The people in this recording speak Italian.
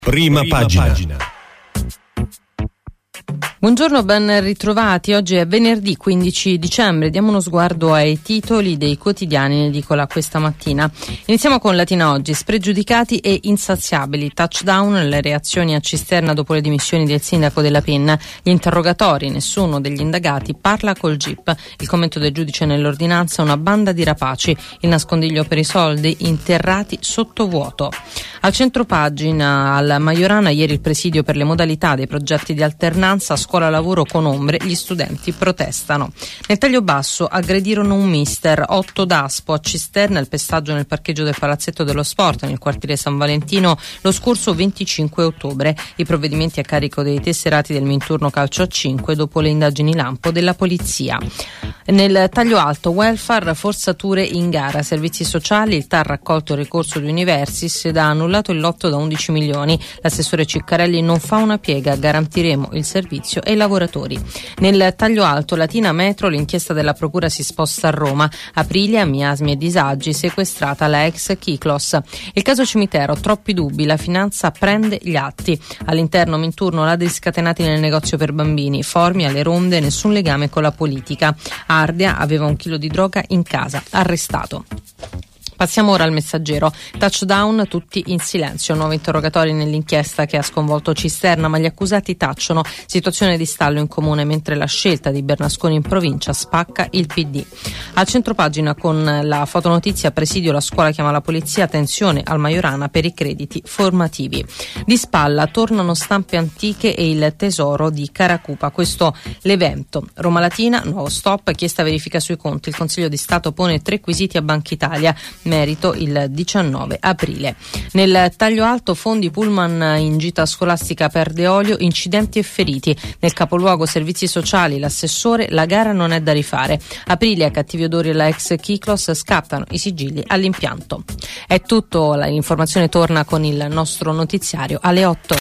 Prima pagina. Buongiorno, ben ritrovati. Oggi è venerdì 15 dicembre. Diamo uno sguardo ai titoli dei quotidiani in edicola questa mattina. Iniziamo con Latina Oggi. Spregiudicati e insaziabili. Touchdown, le reazioni a Cisterna dopo le dimissioni del sindaco della Penna. Gli interrogatori, nessuno degli indagati parla col GIP. Il commento del giudice nell'ordinanza, una banda di rapaci. Il nascondiglio per i soldi, interrati sotto vuoto. Al centropagina, al Majorana, ieri il presidio per le modalità dei progetti di alternanza scuola-lavoro con ombre, gli studenti protestano. Nel taglio basso aggredirono un mister, 8 d'aspo a Cisterna, il pestaggio nel parcheggio del Palazzetto dello Sport nel quartiere San Valentino lo scorso 25 ottobre. I provvedimenti a carico dei tesserati del Minturno Calcio a 5 dopo le indagini lampo della polizia. Nel taglio alto, welfare, forzature in gara, servizi sociali, il TAR raccolto il ricorso di Universis ed ha annullato il lotto da 11 milioni. L'assessore Ciccarelli non fa una piega, garantiremo il servizio ai lavoratori. Nel taglio alto, Latina Metro, l'inchiesta della procura si sposta a Roma. Aprilia, miasmi e disagi, sequestrata la ex Kiklos. Il caso cimitero, troppi dubbi, la finanza prende gli atti. All'interno Minturno, ladri scatenati nel negozio per bambini, Formi alle ronde, nessun legame con la politica. Ardea aveva 1 chilo di droga in casa, arrestato. Passiamo ora al Messaggero. Touchdown, tutti in silenzio. Nuovi interrogatori nell'inchiesta che ha sconvolto Cisterna, ma gli accusati tacciono. Situazione di stallo in comune mentre la scelta di Bernasconi in provincia spacca il PD. Al centropagina con la fotonotizia presidio la scuola chiama la polizia, tensione al Majorana per i crediti formativi. Di spalla tornano stampe antiche e il tesoro di Caracupa. Questo l'evento. Roma Latina, nuovo stop, chiesta verifica sui conti. Il Consiglio di Stato pone 3 quesiti a Banca Italia. Merito il 19 aprile. Nel taglio alto, fondi pullman in gita scolastica perde olio, incidenti e feriti. Nel capoluogo servizi sociali, l'assessore, la gara non è da rifare. Aprilia, cattivi odori alla ex Kiklos, scattano i sigilli all'impianto. È tutto, l'informazione torna con il nostro notiziario alle 8.